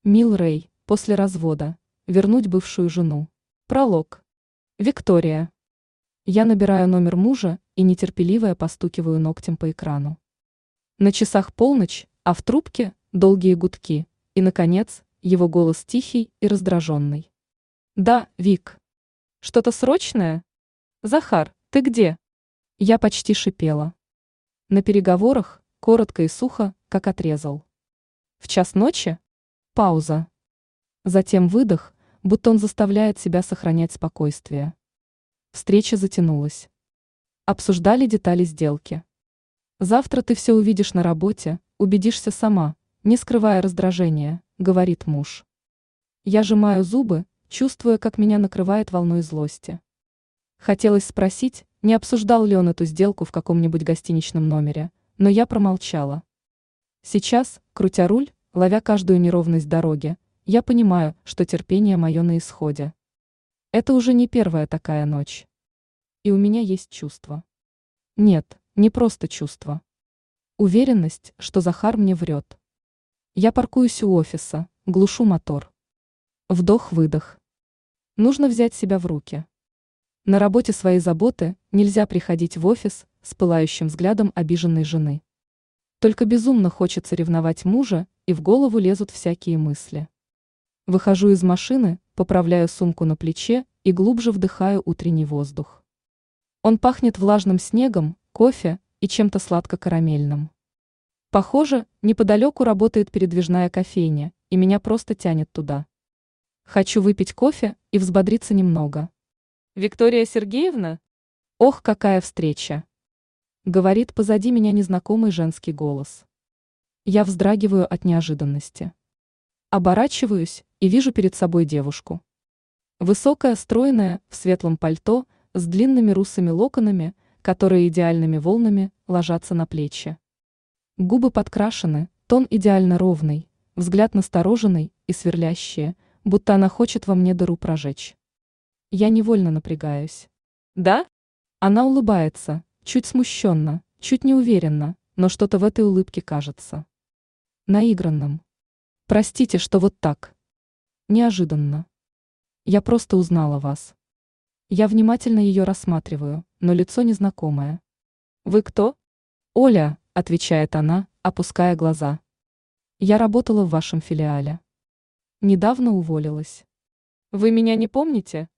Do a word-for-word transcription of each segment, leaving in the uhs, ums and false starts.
Мил Рэй, после развода. Вернуть бывшую жену. Пролог. Виктория. Я набираю номер мужа и нетерпеливо постукиваю ногтем по экрану. На часах полночь, а в трубке долгие гудки, и, наконец, его голос тихий и раздраженный. «Да, Вик. Что-то срочное? Захар, ты где?» Я почти шипела. На переговорах, коротко и сухо, как отрезал. В час ночи? Пауза. Затем выдох, будто он заставляет себя сохранять спокойствие. Встреча затянулась. Обсуждали детали сделки. «Завтра ты все увидишь на работе, убедишься сама, не скрывая раздражения», — говорит муж. Я сжимаю зубы, чувствуя, как меня накрывает волной злости. Хотелось спросить, не обсуждал ли он эту сделку в каком-нибудь гостиничном номере, но я промолчала. Сейчас, крутя руль, ловя каждую неровность дороги, я понимаю, что терпение мое на исходе. Это уже не первая такая ночь. И у меня есть чувство. Нет, не просто чувство. Уверенность, что Захар мне врет. Я паркуюсь у офиса, глушу мотор. Вдох-выдох. Нужно взять себя в руки. На работе свои заботы, нельзя приходить в офис с пылающим взглядом обиженной жены. Только безумно хочется ревновать мужа, и в голову лезут всякие мысли. Выхожу из машины, поправляю сумку на плече и глубже вдыхаю утренний воздух. Он пахнет влажным снегом, кофе и чем-то сладко-карамельным. Похоже, неподалеку работает передвижная кофейня, и меня просто тянет туда. Хочу выпить кофе и взбодриться немного. «Виктория Сергеевна?» «Ох, какая встреча!» Говорит позади меня незнакомый женский голос. Я вздрагиваю от неожиданности. Оборачиваюсь и вижу перед собой девушку. Высокая, стройная, в светлом пальто, с длинными русыми локонами, которые идеальными волнами ложатся на плечи. Губы подкрашены, тон идеально ровный, взгляд настороженный и сверлящий, будто она хочет во мне дыру прожечь. Я невольно напрягаюсь. «Да?» Она улыбается, чуть смущенно, чуть неуверенно, но что-то в этой улыбке кажется наигранным. «Простите, что вот так. Неожиданно. Я просто узнала вас». Я внимательно ее рассматриваю, но лицо незнакомое. «Вы кто?» «Оля», — отвечает она, опуская глаза. «Я работала в вашем филиале. Недавно уволилась». «Вы меня не помните?»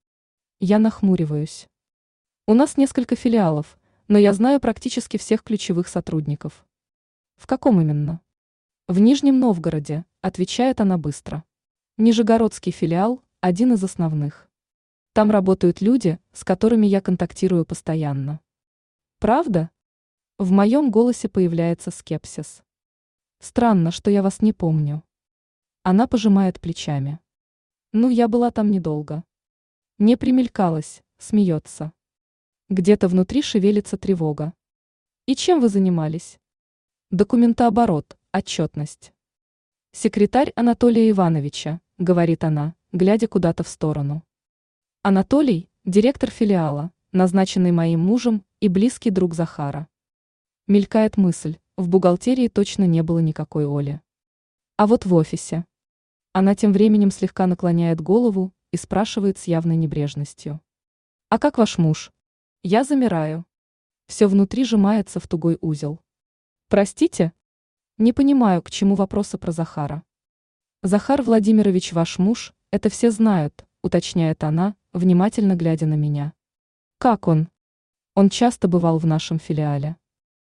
Я нахмуриваюсь. «У нас несколько филиалов, но я знаю практически всех ключевых сотрудников». «В каком именно?» «В Нижнем Новгороде», — отвечает она быстро. «Нижегородский филиал – один из основных. Там работают люди, с которыми я контактирую постоянно». «Правда?» В моем голосе появляется скепсис. «Странно, что я вас не помню». Она пожимает плечами. «Ну, я была там недолго». Не примелькалась, смеется. Где-то внутри шевелится тревога. «И чем вы занимались?» «Документооборот, отчетность». «Секретарь Анатолия Ивановича», — говорит она, глядя куда-то в сторону. «Анатолий – директор филиала, назначенный моим мужем и близкий друг Захара». Мелькает мысль, в бухгалтерии точно не было никакой Оли. А вот в офисе. Она тем временем слегка наклоняет голову и спрашивает с явной небрежностью. «А как ваш муж?» Я замираю. Все внутри сжимается в тугой узел. «Простите?» Не понимаю, к чему вопросы про Захара. «Захар Владимирович ваш муж, это все знают», уточняет она, внимательно глядя на меня. «Как он?» «Он часто бывал в нашем филиале».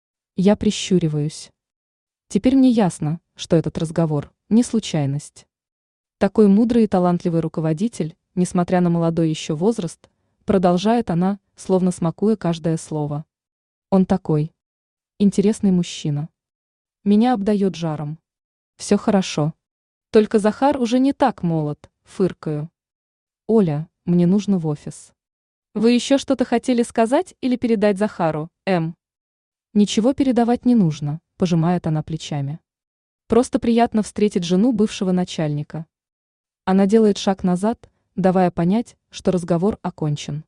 Я прищуриваюсь. Теперь мне ясно, что этот разговор – не случайность. Такой мудрый и талантливый руководитель, несмотря на молодой еще возраст, продолжает она, словно смакуя каждое слово. Он такой интересный мужчина. Меня обдает жаром. Все хорошо. Только Захар уже не так молод, фыркаю. «Оля, мне нужно в офис». «Вы еще что-то хотели сказать или передать Захару, М?» «Ничего передавать не нужно», пожимает она плечами. «Просто приятно встретить жену бывшего начальника». Она делает шаг назад, давая понять, что разговор окончен.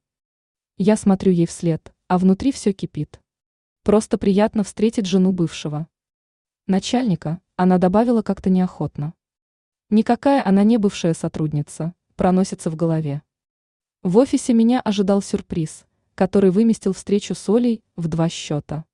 Я смотрю ей вслед, а внутри все кипит. Просто приятно встретить жену бывшего начальника, она добавила как-то неохотно. Никакая она не бывшая сотрудница, проносится в голове. В офисе меня ожидал сюрприз, который выместил встречу с Олей в два счета.